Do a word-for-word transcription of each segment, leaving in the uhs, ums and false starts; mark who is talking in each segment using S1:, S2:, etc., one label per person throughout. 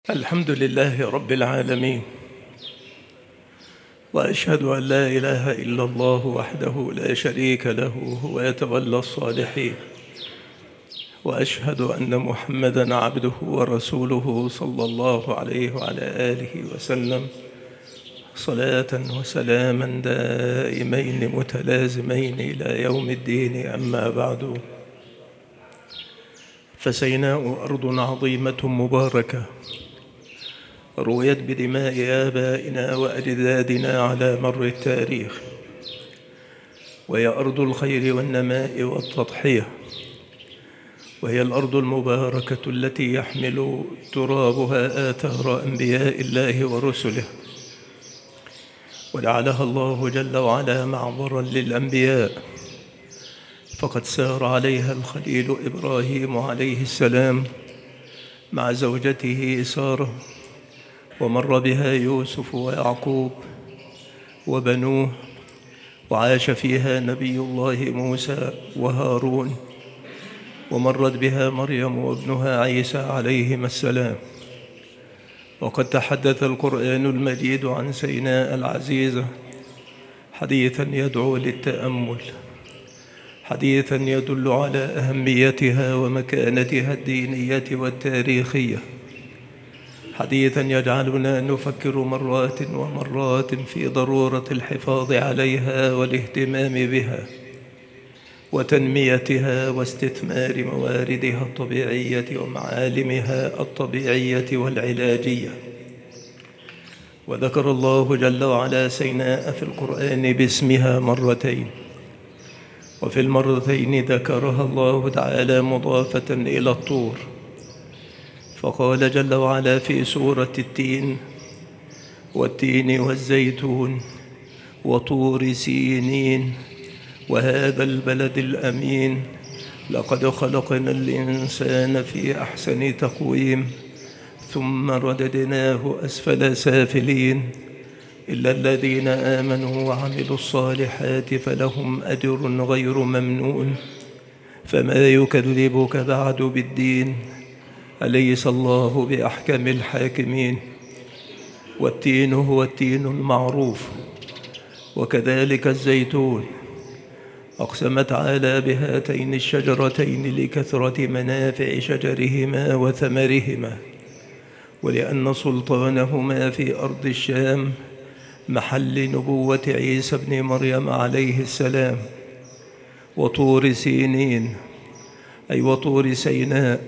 S1: الحمد لله رب العالمين، وأشهد أن لا إله إلا الله وحده لا شريك له هو يتولى الصالحين، وأشهد أن محمدًا عبده ورسوله صلى الله عليه وعلى آله وسلم صلاة وسلاما دائمين متلازمين إلى يوم الدين. أما بعد، فسيناء أرض عظيمة مباركة رويت بدماء آبائنا وأجدادنا على مر التاريخ، وهي أرض الخير والنماء والتضحية، وهي الأرض المباركة التي يحمل ترابها آثار أنبياء الله ورسله، وجعلها الله جل وعلا معبرا للأنبياء، فقد سار عليها الخليل إبراهيم عليه السلام مع زوجته سارة، ومر بها يوسف ويعقوب وبنوه، وعاش فيها نبي الله موسى وهارون، ومرت بها مريم وابنها عيسى عليهما السلام. وقد تحدث القرآن المجيد عن سيناء العزيزة حديثاً يدعو للتأمل، حديثاً يدل على أهميتها ومكانتها الدينية والتاريخية، حديثاً يجعلنا نفكر مرات ومرات في ضرورة الحفاظ عليها والاهتمام بها وتنميتها واستثمار مواردها الطبيعية ومعالمها الطبيعية والعلاجية. وذكر الله جل وعلا سيناء في القرآن باسمها مرتين، وفي المرتين ذكرها الله تعالى مضافة إلى الطور، فقال جل وعلا في سورة التين: والتين والزيتون وطور سينين وهذا البلد الأمين لقد خلقنا الإنسان في أحسن تقويم ثم رددناه أسفل سافلين إلا الذين آمنوا وعملوا الصالحات فلهم أجر غير ممنون فما يكذبك بعد بالدين أليس الله بأحكم الحاكمين. والتين هو التين المعروف، وكذلك الزيتون. أقسم تعالى بهاتين الشجرتين لكثرة منافع شجرهما وثمرهما، ولأن سلطانهما في أرض الشام محل نبوة عيسى ابن مريم عليه السلام. وطور سينين أي وطور سيناء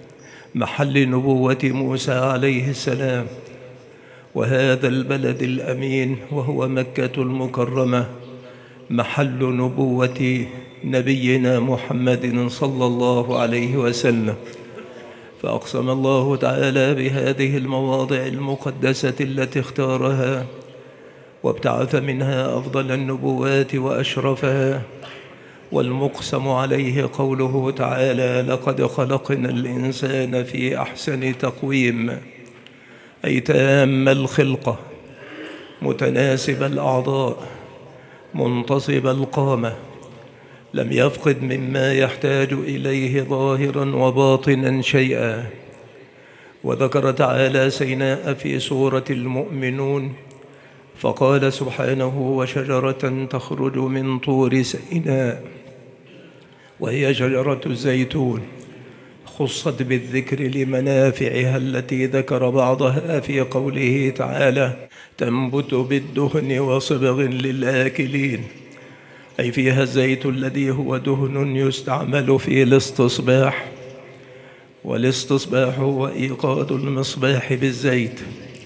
S1: محل نبوة موسى عليه السلام. وهذا البلد الأمين وهو مكة المكرمة محل نبوة نبينا محمد صلى الله عليه وسلم. فأقسم الله تعالى بهذه المواضع المقدسة التي اختارها وابتعث منها أفضل النبوات وأشرفها، والمقسم عليه قوله تعالى: لقد خلقنا الإنسان في أحسن تقويم، أي تام الخلقة، متناسب الأعضاء، منتصب القامة، لم يفقد مما يحتاج إليه ظاهراً وباطناً شيئاً. وذكر تعالى سيناء في سورة المؤمنون فقال سبحانه: وشجرة تخرج من طور سيناء، وهي شجرة الزيتون، خصت بالذكر لمنافعها التي ذكر بعضها في قوله تعالى: تنبت بالدهن وصبغ للآكلين، أي فيها الزيت الذي هو دهن يستعمل في الاستصباح، والاستصباح هو إيقاد المصباح بالزيت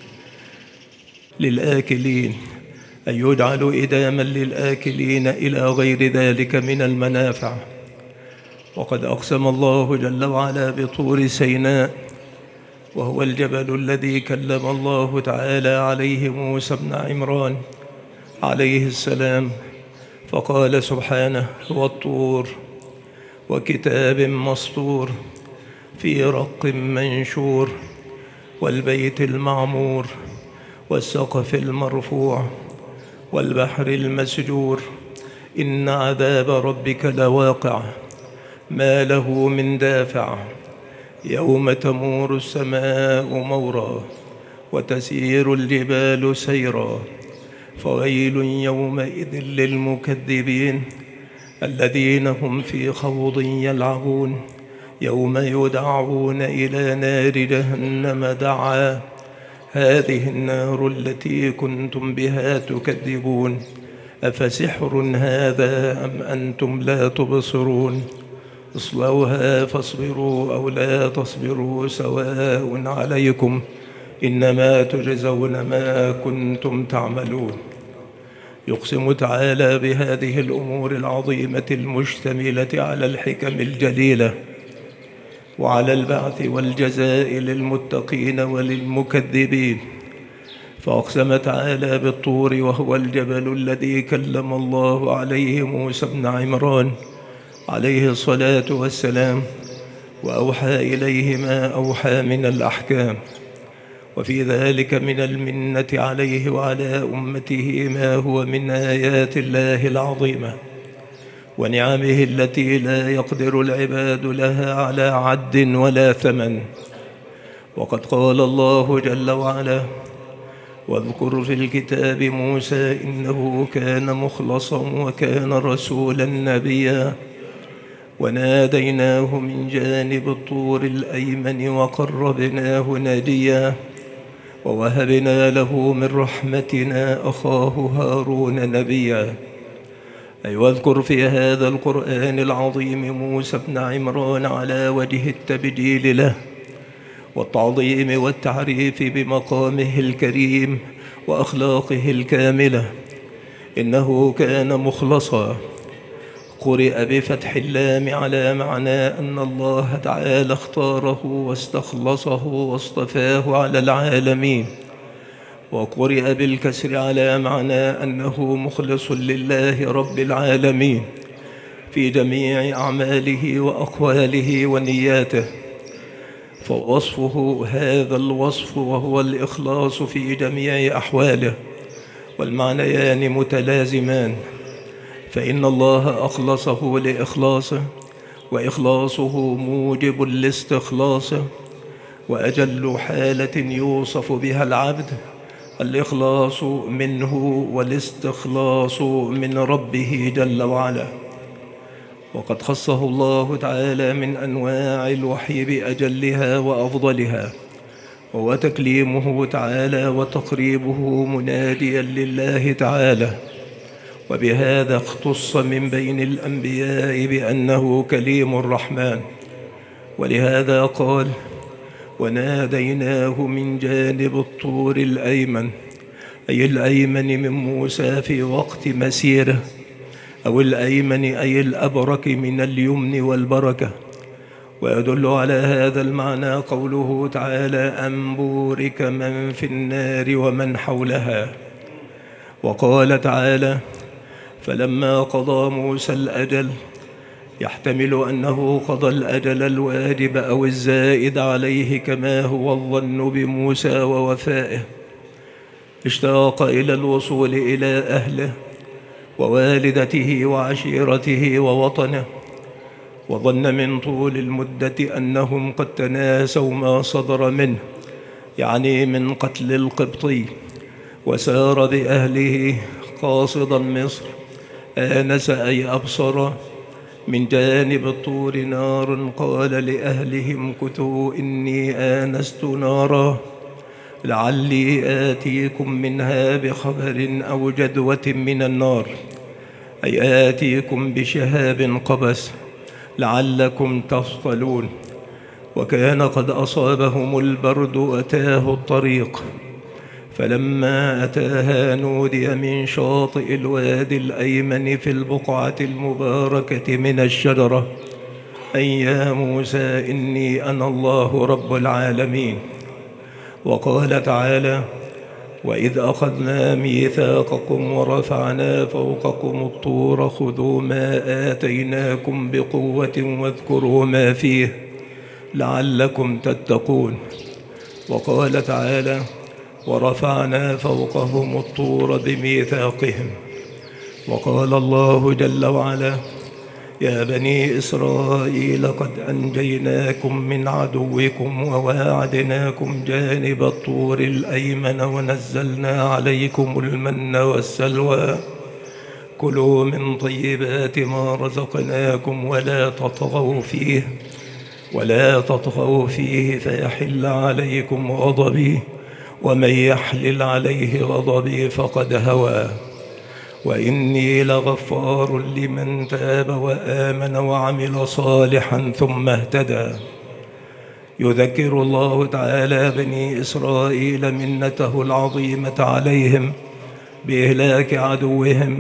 S1: للآكلين، أي يجعل إداما للآكلين إلى غير ذلك من المنافع. وقد أقسم الله جل وعلا بطور سيناء، وهو الجبل الذي كلم الله تعالى عليه موسى بن عمران عليه السلام، فقال سبحانه: والطور وكتاب مسطور في رق منشور والبيت المعمور والسقف المرفوع والبحر المسجور إن عذاب ربك لواقع ما له من دافع يوم تمور السماء مورا وتسير الجبال سيرا، فويل يومئذ للمكذبين الذين هم في خوض يلعبون، يوم يدعون إلى نار جهنم دعا، هذه النار التي كنتم بها تكذبون، أفسحر هذا أم أنتم لا تبصرون، اصلوها فاصبروا أو لا تصبروا سواء عليكم إنما تجزون ما كنتم تعملون. يقسم تعالى بهذه الأمور العظيمة المشتملة على الحكم الجليلة وعلى البعث والجزاء للمتقين وللمكذبين، فأقسم تعالى بالطور وهو الجبل الذي كلم الله عليه موسى بن عمران عليه الصلاة والسلام وأوحى إليه ما أوحى من الأحكام، وفي ذلك من المنة عليه وعلى أمته ما هو من آيات الله العظيمة ونعمه التي لا يقدر العباد لها على عد ولا ثمن. وقد قال الله جل وعلا: واذكر في الكتاب موسى إنه كان مخلصا وكان رسولا نبيا، وناديناه من جانب الطور الأيمن وقربناه ناديا، ووهبنا له من رحمتنا أخاه هارون نبيا. أي واذكر في هذا القرآن العظيم موسى بن عمران على وجه التبجيل له والتعظيم والتعريف بمقامه الكريم وأخلاقه الكاملة، إنه كان مخلصا. قرئ بفتح اللام على معنى أن الله تعالى اختاره واستخلصه واصطفاه على العالمين، وقرئ بالكسر على معنى أنه مخلص لله رب العالمين في جميع أعماله وأقواله ونياته، فوصفه هذا الوصف وهو الإخلاص في جميع أحواله، والمعنيان متلازمان، فإن الله أخلصه لإخلاصه وإخلاصه موجب لاستخلاصه، وأجل حالة يوصف بها العبد الإخلاص منه والاستخلاص من ربه جل وعلا. وقد خصه الله تعالى من أنواع الوحي بأجلها وأفضلها، وهو تكليمه تعالى وتقريبه مناديا لله تعالى، وبهذا اختص من بين الأنبياء بأنه كليم الرحمن، ولهذا قال: وناديناه من جانب الطور الأيمن، أي الأيمن من موسى في وقت مسيره، أو الأيمن أي الأبرك من اليمن والبركة. ويدل على هذا المعنى قوله تعالى: أن بورك من في النار ومن حولها. وقال تعالى: فلما قضى موسى الأجل، يحتمل أنه قضى الأجل الواجب أو الزائد عليه كما هو الظن بموسى ووفائه، اشتاق إلى الوصول إلى أهله ووالدته وعشيرته ووطنه، وظن من طول المدة أنهم قد تناسوا ما صدر منه، يعني من قتل القبطي، وسار بأهله قاصدا مصر. آنس أي أبصر من جانب الطور نار، قال لأهلهم كثوا إني آنست نارا لعلي آتيكم منها بخبر أو جذوة من النار، أي آتيكم بشهاب قبس لعلكم تصطلون. وكان قد أصابهم البرد أتاه الطريق، فلما أتاها نودي من شاطئ الوادي الأيمن في البقعة المباركة من الشجرة: أي يا موسى إني أنا الله رب العالمين. وقال تعالى: وإذ أخذنا ميثاقكم ورفعنا فوقكم الطور خذوا ما آتيناكم بقوة واذكروا ما فيه لعلكم تتقون. وقال تعالى: ورفعنا فوقهم الطور بميثاقهم. وقال الله جل وعلا: يا بني إسرائيل قد أنجيناكم من عدوكم وواعدناكم جانب الطور الأيمن ونزلنا عليكم المن والسلوى كلوا من طيبات ما رزقناكم ولا تطغوا فيه ولا تطغوا فيه فيحل عليكم غضبي ومن يحلل عليه غضبي فقد هوى وإني لغفار لمن تاب وآمن وعمل صالحا ثم اهتدى. يذكر الله تعالى بني إسرائيل منته العظيمة عليهم بإهلاك عدوهم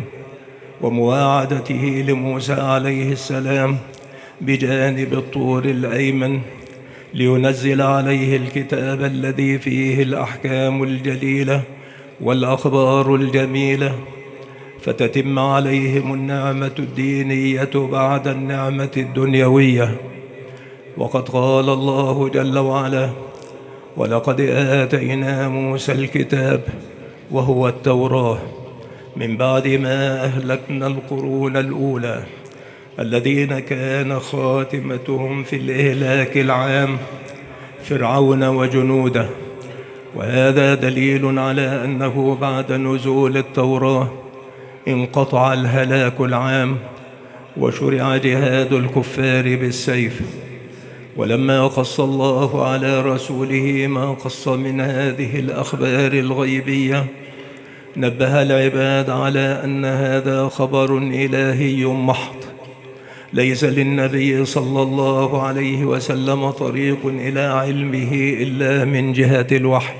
S1: ومواعدته لموسى عليه السلام بجانب الطور الأيمن لينزل عليه الكتاب الذي فيه الأحكام الجليلة والأخبار الجميلة، فتتم عليهم النعمة الدينية بعد النعمة الدنيوية. وقد قال الله جل وعلا: ولقد آتينا موسى الكتاب وهو التوراة من بعد ما أهلكنا القرون الأولى الذين كان خاتمتهم في الإهلاك العام فرعون وجنوده. وهذا دليل على أنه بعد نزول التوراة انقطع الهلاك العام وشرع جهاد الكفار بالسيف. ولما قص الله على رسوله ما قص من هذه الأخبار الغيبية نبه العباد على أن هذا خبر إلهي محض، ليس للنبي صلى الله عليه وسلم طريق إلى علمه إلا من جهة الوحي.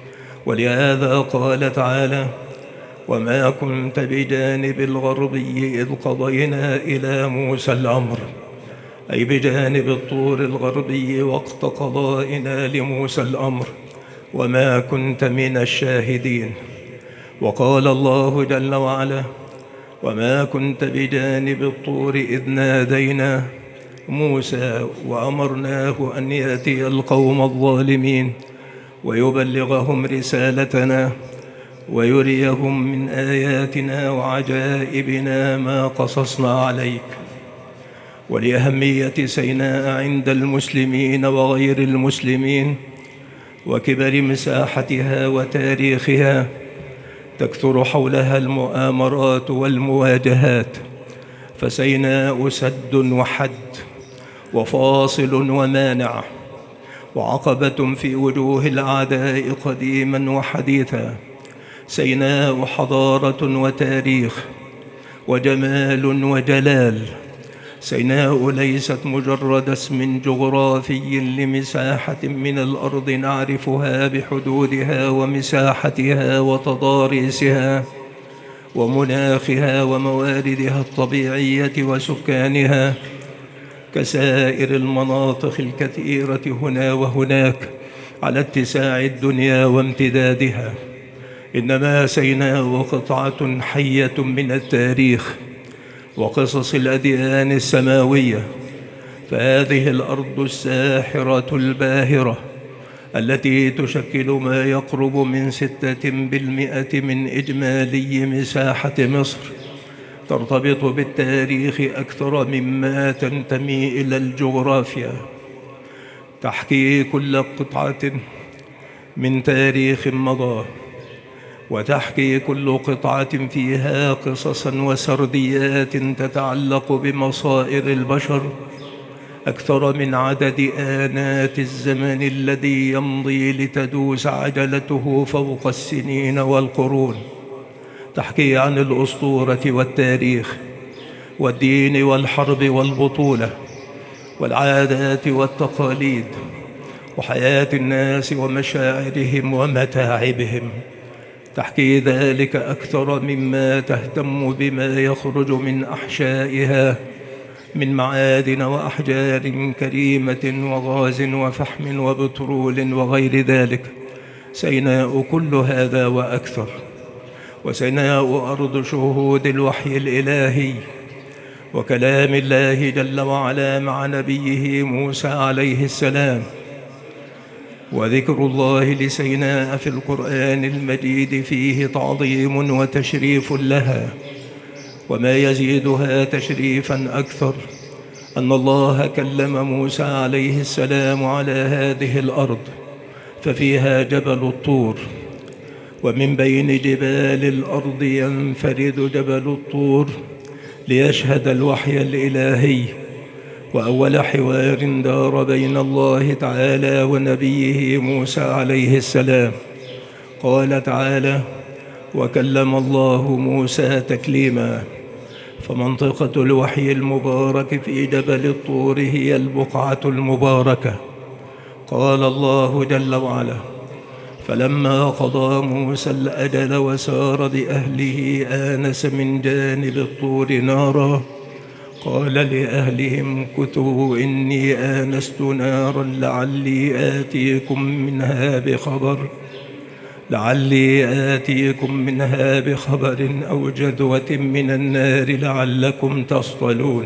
S1: ولهذا قال تعالى: وما كنت بجانب الغربي إذ قضينا إلى موسى الأمر، أي بجانب الطور الغربي وقت قضائنا لموسى الأمر، وما كنت من الشاهدين. وقال الله جل وعلا: وما كنت بجانب الطور إذ نادينا موسى وأمرناه أن يأتي القوم الظالمين ويبلغهم رسالتنا ويريهم من آياتنا وعجائبنا ما قصصنا عليك. ولأهمية سيناء عند المسلمين وغير المسلمين وكبر مساحتها وتاريخها تكثر حولها المؤامرات والمواجهات، فسيناء سد وحد وفاصل ومانع وعقبة في وجوه الأعداء قديما وحديثا. سيناء حضارة وتاريخ وجمال وجلال. سيناء ليست مجرد اسم جغرافي لمساحة من الأرض نعرفها بحدودها ومساحتها وتضاريسها ومناخها ومواردها الطبيعية وسكانها كسائر المناطق الكثيرة هنا وهناك على اتساع الدنيا وامتدادها، إنما سيناء قطعة حية من التاريخ وقصص الأديان السماوية. فهذه الأرض الساحرة الباهرة التي تشكل ما يقرب من ستة بالمئة من إجمالي مساحة مصر ترتبط بالتاريخ أكثر مما تنتمي إلى الجغرافيا، تحكي كل قطعة من تاريخ مضى، وتحكي كل قطعة فيها قصصا وسرديات تتعلق بمصائر البشر أكثر من عدد آنات الزمن الذي يمضي لتدوس عجلته فوق السنين والقرون. تحكي عن الأسطورة والتاريخ والدين والحرب والبطولة والعادات والتقاليد وحياة الناس ومشاعرهم ومتاعبهم. تحكي ذلك أكثر مما تهتم بما يخرج من أحشائها من معادن وأحجار كريمة وغاز وفحم وبترول وغير ذلك. سيناء كل هذا وأكثر. وسيناء أرض شهود الوحي الإلهي وكلام الله جل وعلا مع نبيه موسى عليه السلام. وذكر الله لسيناء في القرآن المجيد فيه تعظيم وتشريف لها وما يزيدها تشريفا أكثر أن الله كلم موسى عليه السلام على هذه الأرض ففيها جبل الطور، ومن بين جبال الأرض ينفرد جبل الطور ليشهد الوحي الإلهي. وأول حوار دار بين الله تعالى ونبيه موسى عليه السلام قال تعالى: وكلم الله موسى تكليما. فمنطقة الوحي المبارك في جبل الطور هي البقعة المباركة. قال الله جل وعلا: فلما قضى موسى الأجل وسار بأهله آنس من جانب الطور نارا قال لأهلهم كثوا إني آنست نارا لعلي آتيكم منها بخبر لعلي آتيكم منها بخبر أو جذوة من النار لعلكم تصطلون.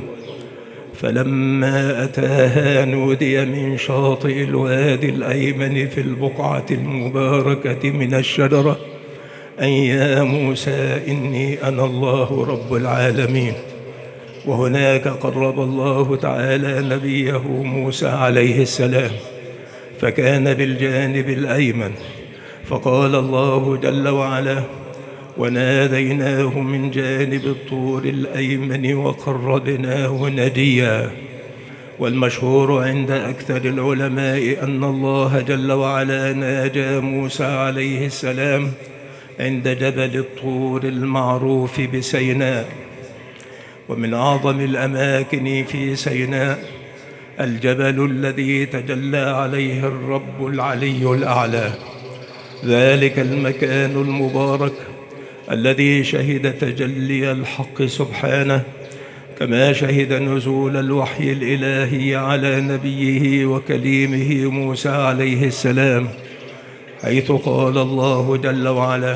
S1: فلما أتاها نودي من شاطئ الوادي الأيمن في البقعة المباركة من الشجرة أن يا موسى إني أنا الله رب العالمين. وهناك قرب الله تعالى نبيه موسى عليه السلام فكان بالجانب الأيمن، فقال الله جل وعلا: وناديناه من جانب الطور الأيمن وقربناه نجيا. والمشهور عند أكثر العلماء أن الله جل وعلا ناجى موسى عليه السلام عند جبل الطور المعروف بسيناء. ومن أعظم الأماكن في سيناء الجبل الذي تجلى عليه الرب العلي الأعلى، ذلك المكان المبارك الذي شهد تجلي الحق سبحانه، كما شهد نزول الوحي الإلهي على نبيه وكليمه موسى عليه السلام، حيث قال الله جل وعلا: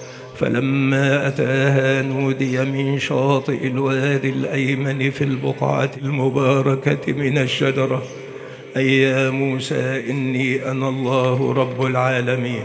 S1: فلما أتاها نودي من شاطئ الوادي الأيمن في البقعة المباركة من الشجرة أي يا موسى إني أنا الله رب العالمين.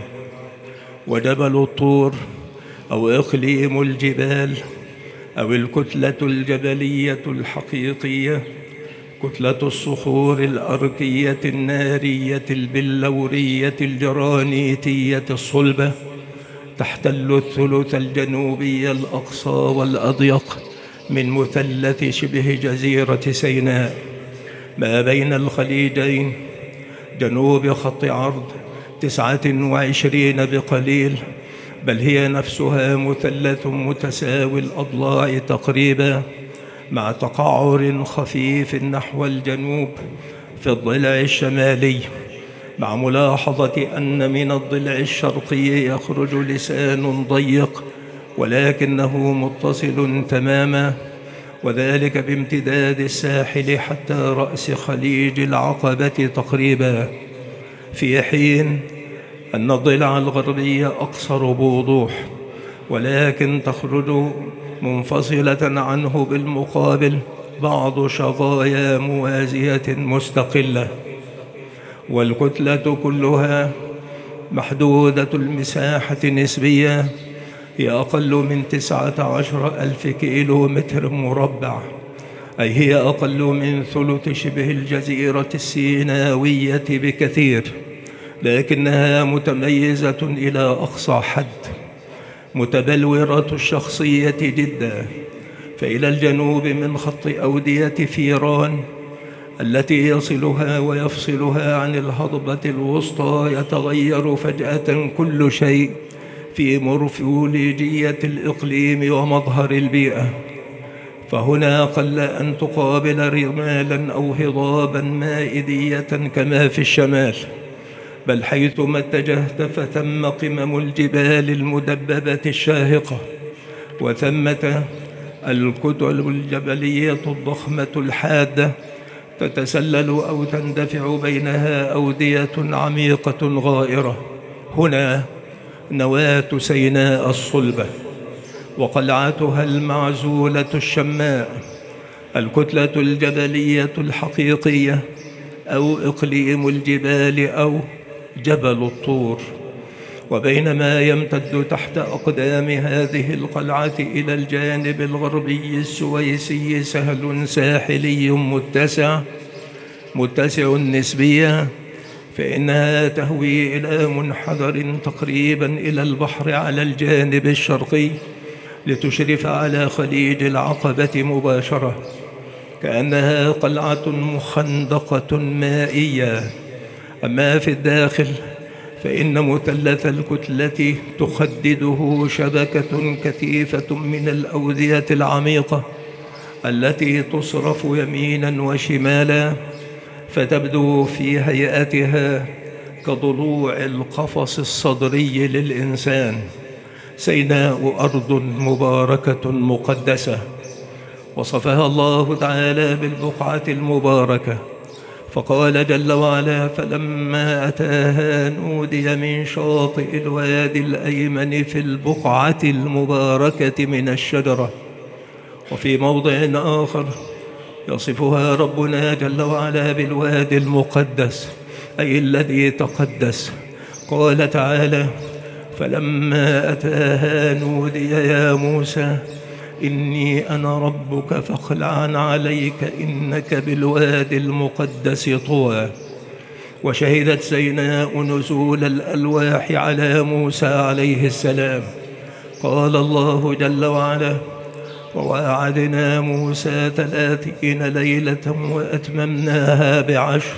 S1: وجبل الطور أو إقليم الجبال أو الكتلة الجبلية الحقيقية، كتلة الصخور الأركية النارية البلورية الجرانيتية الصلبة، تحتل الثلث الجنوبي الأقصى والأضيق من مثلث شبه جزيرة سيناء ما بين الخليجين، جنوب خط عرض تسعة وعشرين بقليل، بل هي نفسها مثلث متساوي الأضلاع تقريبا، مع تقعر خفيف نحو الجنوب في الضلع الشمالي، مع ملاحظة أن من الضلع الشرقي يخرج لسان ضيق ولكنه متصل تماما، وذلك بامتداد الساحل حتى رأس خليج العقبة تقريبا، في حين أن الضلع الغربي أقصر بوضوح، ولكن تخرج منفصلة عنه بالمقابل بعض شظايا موازية مستقلة. والكتلة كلها محدودة المساحة نسبيا، هي أقل من تسعة عشر ألف كيلو متر مربع، أي هي أقل من ثلث شبه الجزيرة السيناوية بكثير، لكنها متميزة إلى أقصى حد، متبلورة الشخصية جدا. فإلى الجنوب من خط أودية فيران التي يصلها ويفصلها عن الهضبة الوسطى يتغير فجأة كل شيء في مورفولوجية الإقليم ومظهر البيئة، فهنا قل أن تقابل رمالا أو هضابا مائدية كما في الشمال، بل حيثما اتجهت فثم قمم الجبال المدببة الشاهقة، وثمة الكتل الجبلية الضخمة الحادة تتسلل أو تندفع بينها أودية عميقة غائرة. هنا نواة سيناء الصلبة وقلعتها المعزولة الشماء، الكتلة الجبلية الحقيقية أو إقليم الجبال أو جبل الطور. وبينما يمتد تحت أقدام هذه القلعة إلى الجانب الغربي السويسي سهل ساحلي متسع متسع نسبيا، فإنها تهوي إلى منحدر تقريبا إلى البحر على الجانب الشرقي لتشرف على خليج العقبة مباشرة، كأنها قلعة مخندقة مائية. أما في الداخل فإن مثلث الكتلة تخدده شبكة كثيفة من الأودية العميقة التي تصرف يمينا وشمالا، فتبدو في هيئتها كضلوع القفص الصدري للإنسان. سيناء أرض مباركة مقدسة وصفها الله تعالى بالبقعة المباركة، فقال جل وعلا: فلما أتاها نودي من شاطئ الوادي الأيمن في البقعة المباركة من الشجرة. وفي موضع آخر يصفها ربنا جل وعلا بالوادي المقدس، أي الذي تقدس. قال تعالى: فلما أتاها نودي يا موسى إني أنا ربك فاخلع عليك إنك بالوادي المقدس طوى. وشهدت سيناء نزول الألواح على موسى عليه السلام. قال الله جل وعلا: وواعدنا موسى ثلاثين ليلة وأتممناها بعشر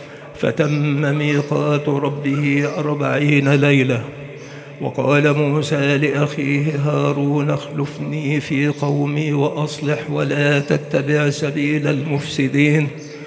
S1: فتم ميقات ربه أربعين ليلة. وقال موسى لأخيه هارون: اخلفني في قومي وأصلح ولا تتبع سبيل المفسدين.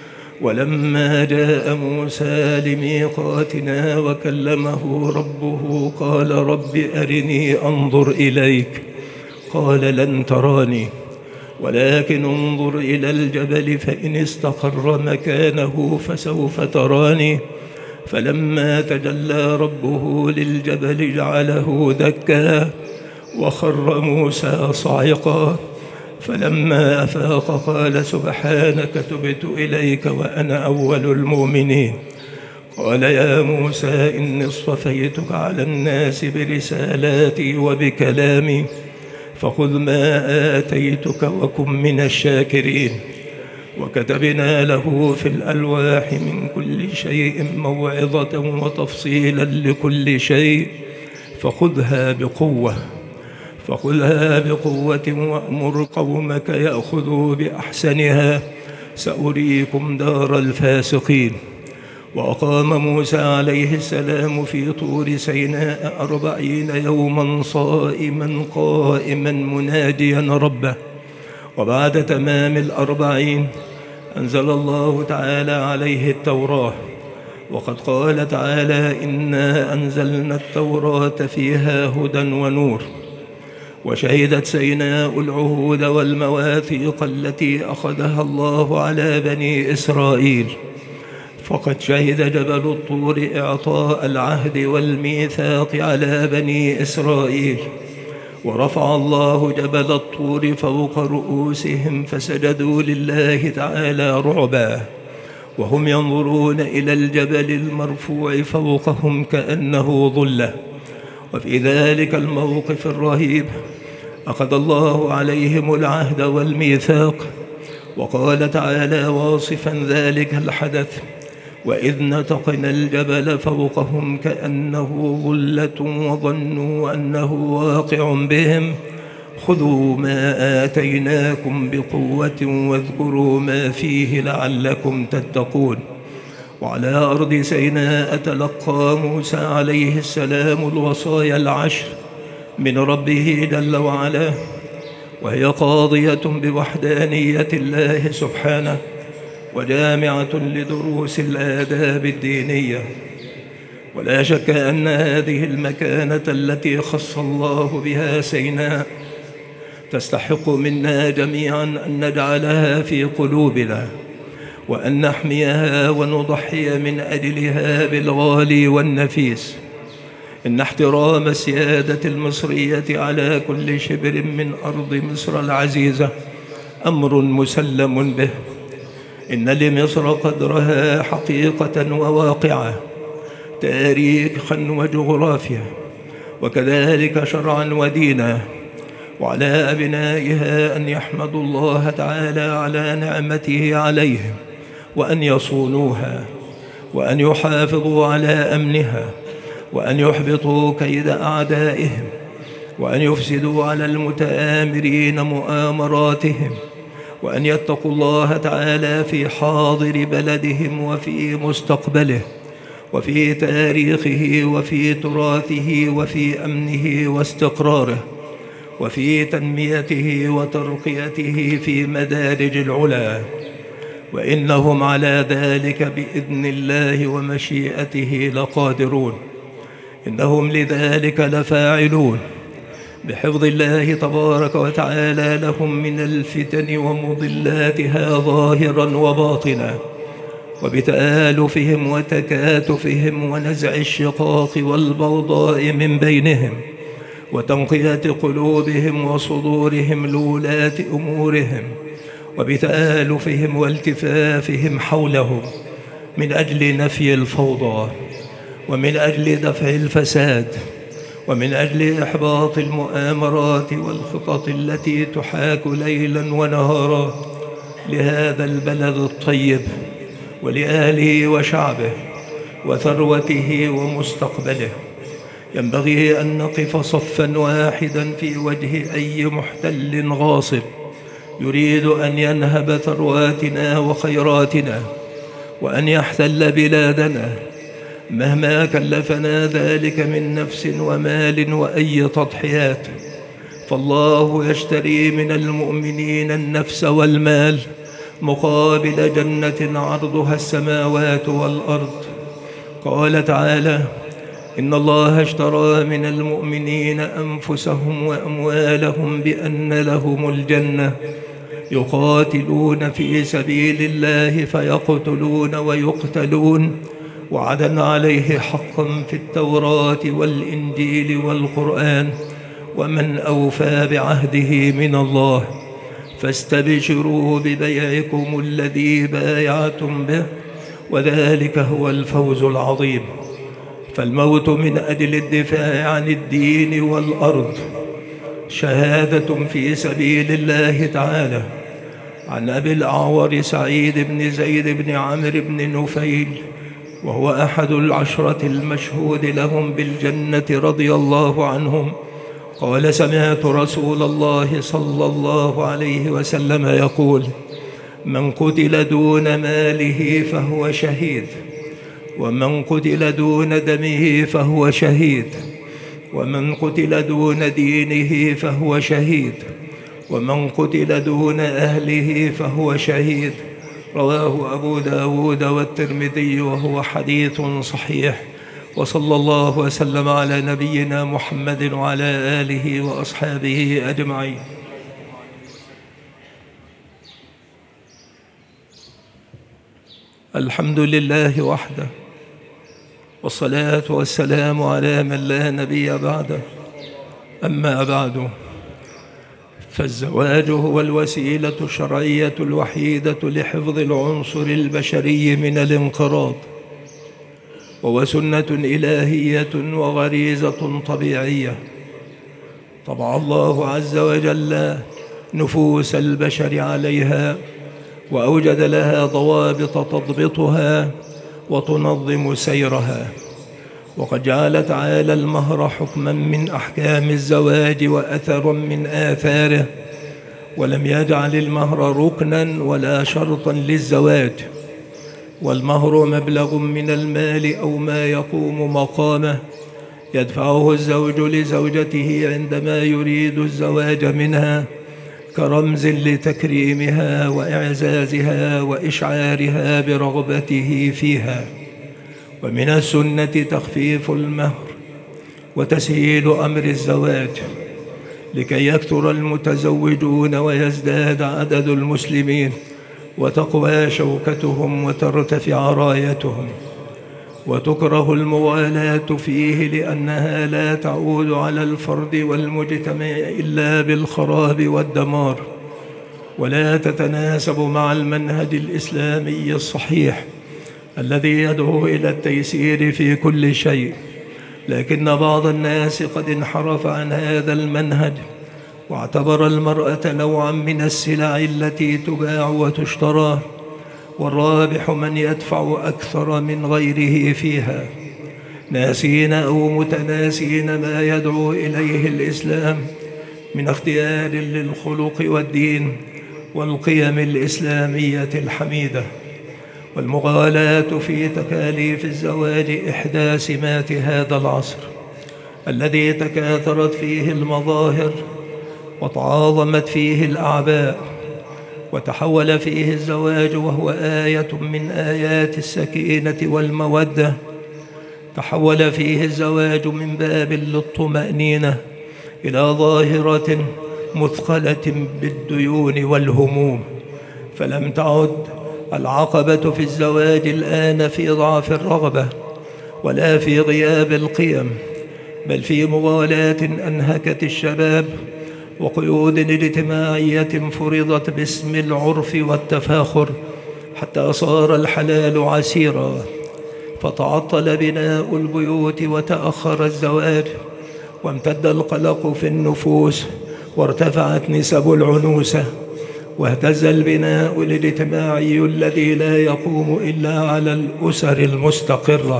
S1: ولما جاء موسى لميقاتنا وكلمه ربه قال: رب أرني أنظر إليك. قال: لن تراني ولكن انظر إلى الجبل فإن استقر مكانه فسوف تراني. فلما تجلى ربه للجبل جعله دكا وخر موسى صاعقا. فلما أفاق قال: سبحانك تبت إليك وأنا أول المؤمنين. قال: يا موسى إني اصطفيتك على الناس برسالاتي وبكلامي فخذ ما آتيتك وكن من الشاكرين. وكتبنا له في الألواح من كل شيء موعظة وتفصيلا لكل شيء فخذها بقوة فخذها بقوة وأمر قومك يأخذوا بأحسنها سأريكم دار الفاسقين. وأقام موسى عليه السلام في طور سيناء أربعين يوما صائما قائما مناديا ربه. وبعد تمام الأربعين أنزل الله تعالى عليه التوراة. وقد قال تعالى: إنا أنزلنا التوراة فيها هدى ونور. وشهدت سيناء العهود والمواثيق التي أخذها الله على بني إسرائيل. فقد شهد جبل الطور إعطاء العهد والميثاق على بني إسرائيل. ورفع الله جبل الطور فوق رؤوسهم فسجدوا لله تعالى رعبا وهم ينظرون إلى الجبل المرفوع فوقهم كأنه ظلة. وفي ذلك الموقف الرهيب أخذ الله عليهم العهد والميثاق. وقال تعالى واصفا ذلك الحدث: وإذ نتقنا الجبل فوقهم كأنه ظلة وظنوا أنه واقع بهم خذوا ما آتيناكم بقوة واذكروا ما فيه لعلكم تتقون. وعلى أرض سيناء تلقى موسى عليه السلام الوصايا العشر من ربه جل وعلا، وهي قاضية بوحدانية الله سبحانه وجامعة لدروس الآداب الدينية. ولا شك أن هذه المكانة التي خص الله بها سيناء تستحق منا جميعا أن نجعلها في قلوبنا وأن نحميها ونضحي من أجلها بالغالي والنفيس. إن احترام السيادة المصرية على كل شبر من أرض مصر العزيزة أمر مسلم به. إن لمصر قدرها حقيقة وواقعة، تاريخا وجغرافيا وكذلك شرعا ودينا، وعلى أبنائها أن يحمدوا الله تعالى على نعمته عليهم، وأن يصونوها، وأن يحافظوا على أمنها، وأن يحبطوا كيد أعدائهم، وأن يفسدوا على المتآمرين مؤامراتهم، وأن يتقوا الله تعالى في حاضر بلدهم وفي مستقبله وفي تاريخه وفي تراثه وفي أمنه واستقراره وفي تنميته وترقيته في مدارج العلا، وإنهم على ذلك بإذن الله ومشيئته لقادرون، إنهم لذلك لفاعلون، بحفظ الله تبارك وتعالى لهم من الفتن ومضلاتها ظاهرا وباطنا، وبتآلفهم وتكاتفهم ونزع الشقاق والبغضاء من بينهم، وتنقية قلوبهم وصدورهم لولاة أمورهم، وبتآلفهم والتفافهم حولهم من أجل نفي الفوضى، ومن أجل دفع الفساد، ومن أجل إحباط المؤامرات والخطط التي تحاك ليلا ونهارا لهذا البلد الطيب ولأهله وشعبه وثروته ومستقبله. ينبغي أن نقف صفا واحدا في وجه أي محتل غاصب يريد أن ينهب ثرواتنا وخيراتنا وأن يحتل بلادنا، مهما كلفنا ذلك من نفس ومال وأي تضحيات، فالله يشتري من المؤمنين النفس والمال مقابل جنة عرضها السماوات والأرض. قال تعالى: إن الله اشترى من المؤمنين أنفسهم وأموالهم بأن لهم الجنة يقاتلون في سبيل الله فيقتلون ويقتلون، وعدا عليه حقا في التوراة والإنجيل والقرآن، ومن أوفى بعهده من الله، فاستبشروا ببيعكم الذي بايعتم به، وذلك هو الفوز العظيم. فالموت من أجل الدفاع عن الدين والأرض شهادة في سبيل الله تعالى. عن أبي الأعور سعيد بن زيد بن عمرو بن نفيل، وهو أحد العشرة المشهود لهم بالجنة رضي الله عنهم، قال: سمعت رسول الله صلى الله عليه وسلم يقول: من قتل دون ماله فهو شهيد، ومن قتل دون دمه فهو شهيد، ومن قتل دون دينه فهو شهيد، ومن قتل دون أهله فهو شهيد. رواه أبو داود والترمذي وهو حديث صحيح. وصلى الله وسلم على نبينا محمد وعلى آله وأصحابه أجمعين. الحمد لله وحده، والصلاة والسلام على من لا نبي بعده. أما بعد، فالزواج هو الوسيلة الشرعية الوحيدة لحفظ العنصر البشري من الانقراض، وهو سنة إلهية وغريزة طبيعية طبع الله عز وجل نفوس البشر عليها، وأوجد لها ضوابط تضبطها وتنظم سيرها. وقد جعل تعالى المهر حكما من أحكام الزواج وأثرا من آثاره، ولم يجعل المهر ركنا ولا شرطا للزواج. والمهر مبلغ من المال أو ما يقوم مقامه يدفعه الزوج لزوجته عندما يريد الزواج منها، كرمز لتكريمها وإعزازها وإشعارها برغبته فيها. ومن السنة تخفيف المهر وتسهيل أمر الزواج لكي يكثر المتزوجون ويزداد عدد المسلمين وتقوى شوكتهم وترتفع رايتهم. وتكره المغالاة فيه لأنها لا تعود على الفرد والمجتمع إلا بالخراب والدمار، ولا تتناسب مع المنهج الإسلامي الصحيح الذي يدعو إلى التيسير في كل شيء. لكن بعض الناس قد انحرف عن هذا المنهج، واعتبر المرأة نوعا من السلع التي تباع وتشترى، والرابح من يدفع أكثر من غيره فيها، ناسين أو متناسين ما يدعو إليه الإسلام من اختيار للخلق والدين والقيم الإسلامية الحميدة. والمغالاة في تكاليف الزواج إحدى سمات هذا العصر الذي تكاثرت فيه المظاهر وتعاظمت فيه الأعباء، وتحول فيه الزواج وهو آية من آيات السكينة والمودة، تحول فيه الزواج من باب للطمأنينة إلى ظاهرة مثقلة بالديون والهموم. فلم تعد العقبة في الزواج الآن في ضعف الرغبة ولا في غياب القيم، بل في مغالاة أنهكت الشباب وقيود اجتماعية فرضت باسم العرف والتفاخر، حتى صار الحلال عسيرا، فتعطل بناء البيوت وتأخر الزواج، وامتد القلق في النفوس، وارتفعت نسب العنوسة، واهتز البناء الاجتماعي الذي لا يقوم إلا على الأسر المستقرة.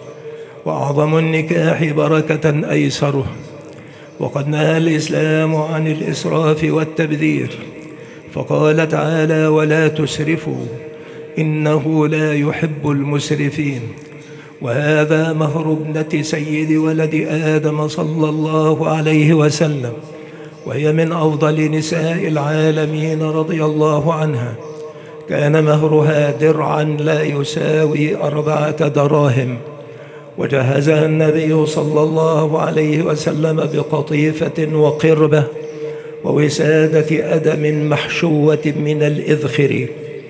S1: وأعظم النكاح بركة أيسره، وقد نهى الإسلام عن الإسراف والتبذير، فقال تعالى: ولا تسرفوا إنه لا يحب المسرفين. وهذا مهر ابنة سيد ولد آدم صلى الله عليه وسلم، وهي من أفضل نساء العالمين رضي الله عنها. كان مهرها درعا لا يساوي أربعة دراهم، وجهزها النبي صلى الله عليه وسلم بقطيفة وقربة ووسادة أدم محشوة من الإذخر.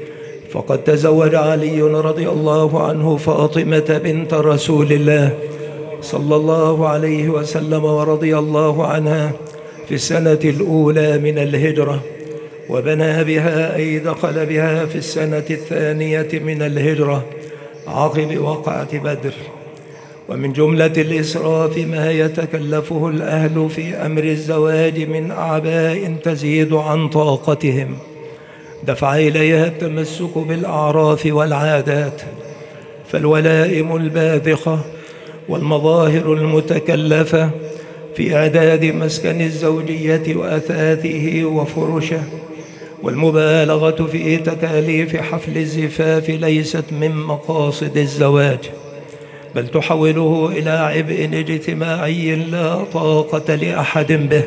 S1: فقد تزوج علي رضي الله عنه فاطمة بنت رسول الله صلى الله عليه وسلم ورضي الله عنها في السنة الأولى من الهجرة، وبنى بها أي دخل بها في السنة الثانية من الهجرة عقب وقعة بدر. ومن جملة الإسراف ما يتكلفه الأهل في أمر الزواج من أعباء تزيد عن طاقتهم، دفع إليها التمسك بالأعراف والعادات، فالولائم الباذخة والمظاهر المتكلفة في إعداد مسكن الزوجية وأثاثه وفرشه، والمبالغة في تكاليف حفل الزفاف ليست من مقاصد الزواج، بل تحوله إلى عبء اجتماعي لا طاقة لأحد به.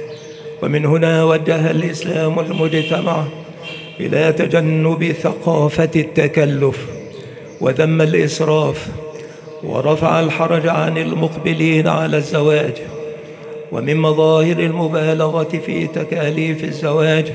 S1: ومن هنا وجه الإسلام المجتمع إلى تجنب ثقافة التكلف، وذم الإسراف، ورفع الحرج عن المقبلين على الزواج. ومن مظاهر المبالغة في تكاليف الزواج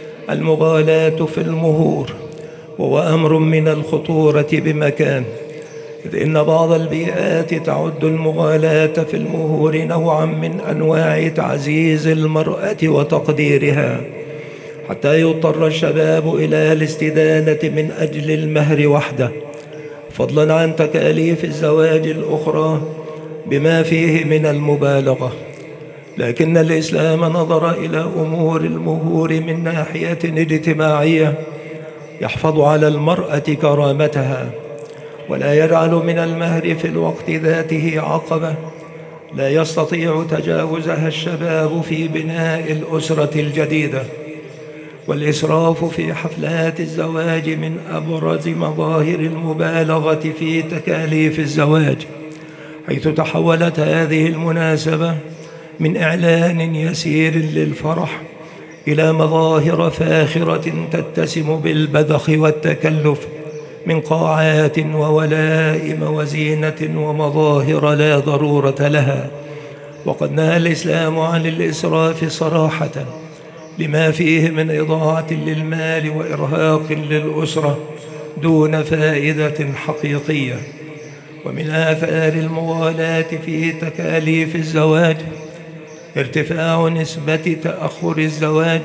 S1: المغالاة في المهور، وهو أمر من الخطورة بمكان، إذ إن بعض البيئات تعد المغالاة في المهور نوعا من أنواع تعزيز المرأة وتقديرها، حتى يضطر الشباب إلى الاستدانة من أجل المهر وحده، فضلا عن تكاليف الزواج الأخرى بما فيه من المبالغة. لكن الإسلام نظر إلى أمور المهور من ناحية اجتماعية يحفظ على المرأة كرامتها، ولا يجعل من المهر في الوقت ذاته عقبة لا يستطيع تجاوزها الشباب في بناء الأسرة الجديدة. والإسراف في حفلات الزواج من أبرز مظاهر المبالغة في تكاليف الزواج، حيث تحولت هذه المناسبة من إعلان يسير للفرح إلى مظاهر فاخرة تتسم بالبذخ والتكلف من قاعات وولائم وزينة ومظاهر لا ضرورة لها. وقد نهى الإسلام عن الإسراف صراحة، لما فيه من إضاعة للمال وإرهاق للأسرة دون فائدة حقيقية. ومن آثار المغالاة في تكاليف الزواج ارتفاع نسبة تأخر الزواج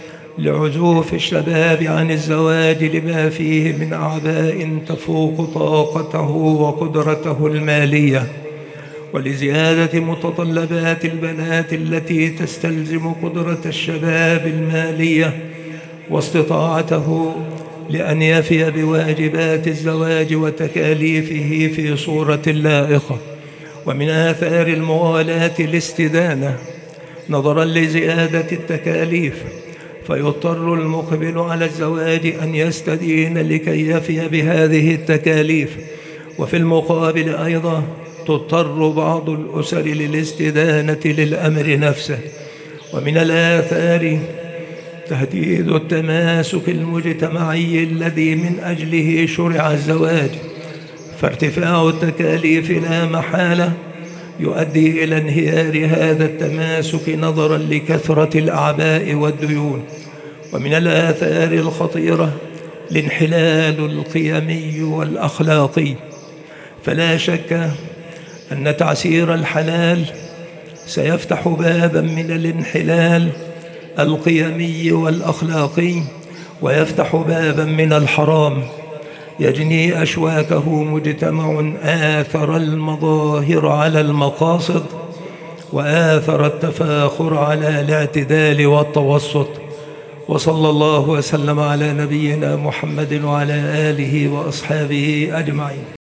S1: لعزوف الشباب عن الزواج لما فيه من أعباء تفوق طاقته وقدرته المالية، ولزيادة متطلبات البنات التي تستلزم قدرة الشباب المالية واستطاعته لأن يفي بواجبات الزواج وتكاليفه في صورة لائقة. ومن آثار المغالاة الاستدانة نظرا لزيادة التكاليف، فيضطر المقبل على الزواج أن يستدين لكي يفي بهذه التكاليف. وفي المقابل أيضا تضطر بعض الأسر للاستدانة للأمر نفسه. ومن الآثار تهديد التماسك المجتمعي الذي من أجله شرع الزواج، فارتفاع التكاليف لا محالة يؤدي إلى انهيار هذا التماسك نظرا لكثرة الأعباء والديون. ومن الآثار الخطيرة الانحلال القيمي والأخلاقي، فلا شك أن تعسير الحلال سيفتح بابا من الانحلال القيمي والأخلاقي، ويفتح بابا من الحرام يجني أشواكه مجتمع آثر المظاهر على المقاصد وآثر التفاخر على الاعتدال والتوسط. وصلى الله وسلم على نبينا محمد وعلى آله وأصحابه أجمعين.